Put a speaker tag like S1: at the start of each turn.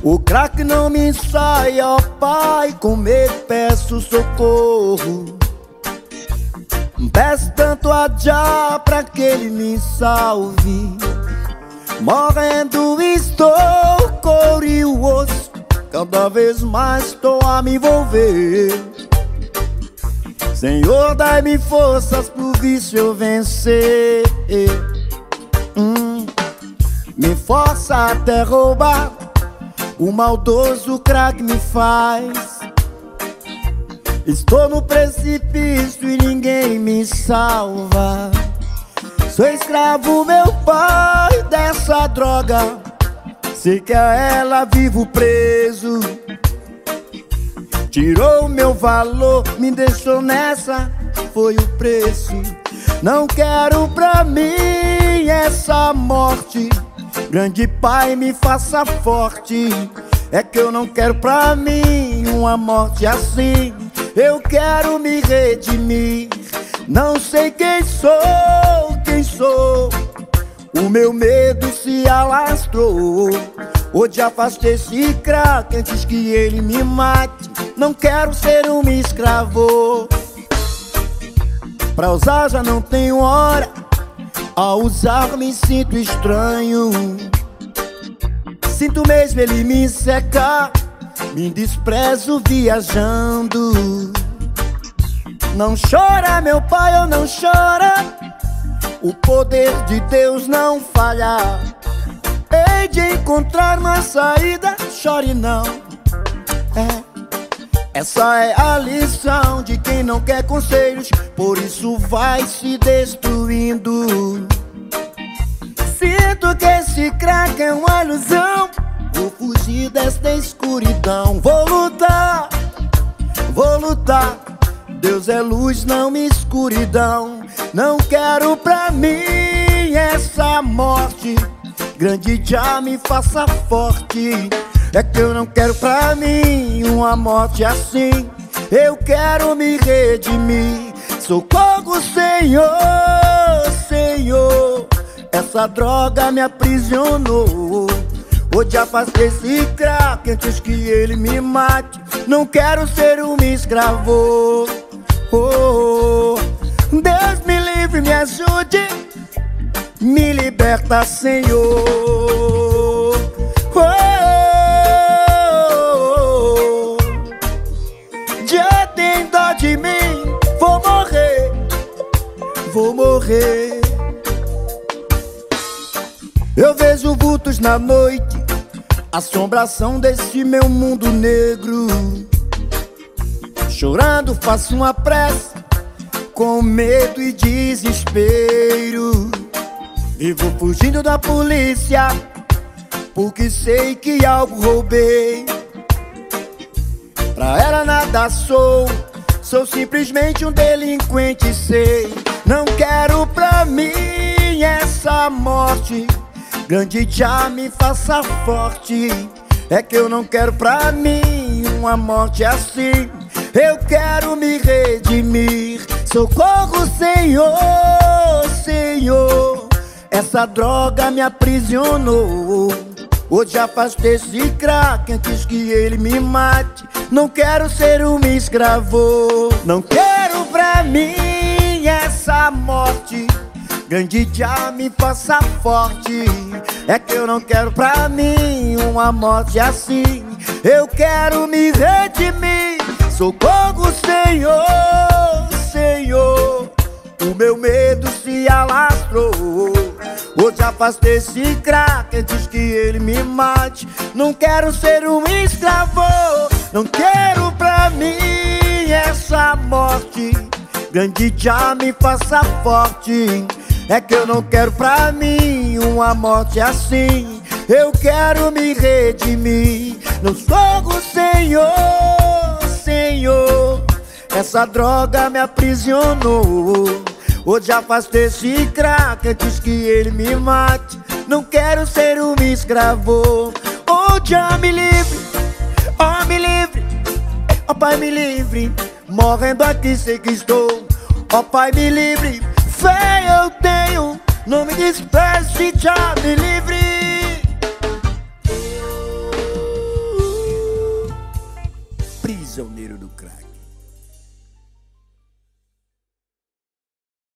S1: O crack não me sai, ó Pai, com medo peço socorro. Peço tanto a Jah pra que ele me salve. Morrendo estou, couro e o osso, cada vez mais estou a me envolver. Senhor, dai-me forças pro vício eu vencer. Me força até roubar, o maldoso crack me faz. Estou no precipício e ninguém me salva. Sou escravo, meu pai, dessa droga. Sei que a ela vivo preso. Tirou meu valor, me deixou nessa, foi o preço. Não quero pra mim essa morte. Grande Pai, me faça forte. É que eu não quero pra mim uma morte assim. Eu quero me redimir. Não sei quem sou. O meu medo se alastrou. Hoje afastei esse crack antes que ele me mate. Não quero ser um escravo. Pra usar já não tenho hora. Ao usar me sinto estranho. Sinto mesmo ele me secar. Me desprezo viajando. Não chora, meu pai, eu não chora. O poder de Deus não falha. Hei de encontrar uma saída. Chore não. Essa é a lição de quem não quer conselhos, por isso vai se destruindo. Sinto que esse crack é uma ilusão. Vou fugir desta escuridão. Vou lutar. Deus é luz, não escuridão. Não quero pra mim essa morte. Grande Jah, me faça forte. É que eu não quero pra mim uma morte assim. Eu quero me redimir. Socorro, Senhor, Senhor. Essa droga me aprisionou. Hoje afastei esse crack antes que ele me mate. Não quero ser um escravo. Deus me livre, me ajude. Me liberta, Senhor. Já tem dó de mim. Vou morrer. Eu vejo vultos na noite, assombração desse meu mundo negro. Chorando faço uma prece, com medo e desespero. Vivo fugindo da polícia, porque sei que algo roubei. Pra ela nada sou simplesmente um delinquente, sei. Não quero pra mim essa morte. Grande Jah, me faça forte. É que eu não quero pra mim uma morte assim. Eu quero me redimir. Socorro, Senhor, Senhor. Essa droga me aprisionou. Hoje afastei esse crack antes que ele me mate. Não quero ser um escravo. Não quero pra mim essa morte. Grande Jah, me faça forte. É que eu não quero pra mim uma morte assim. Eu quero me redimir. Socorro, Senhor, Senhor. O meu medo se alastrou. Hoje afastei esse crack antes que ele me mate. Não quero ser um escravo. Não quero pra mim essa morte. Grande Jah, me faça forte. É que eu não quero pra mim uma morte assim. Eu quero me redimir. Não sou o Senhor, Senhor. Essa droga me aprisionou. Hoje afastei esse crack antes que ele me mate. Não quero ser um escravo. Oh, Jah, me livre. Oh, me livre. Oh, Pai, me livre. Morrendo aqui sei que estou. Oh, Pai, me livre. Fé eu tenho. Não me despreze, Jah, me livre. prisioneiro do crack.